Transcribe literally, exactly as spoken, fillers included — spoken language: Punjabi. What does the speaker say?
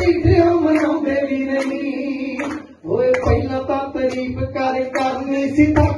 ਬੈਠਿਆ ਮਨਾਉਂਦੇ ਵੀ ਨਹੀਂ ਓਏ ਪਹਿਲਾਂ ਤਾਂ ਤਾਰੀਫ ਕਰ ਕਰਨੀ ਸੀ।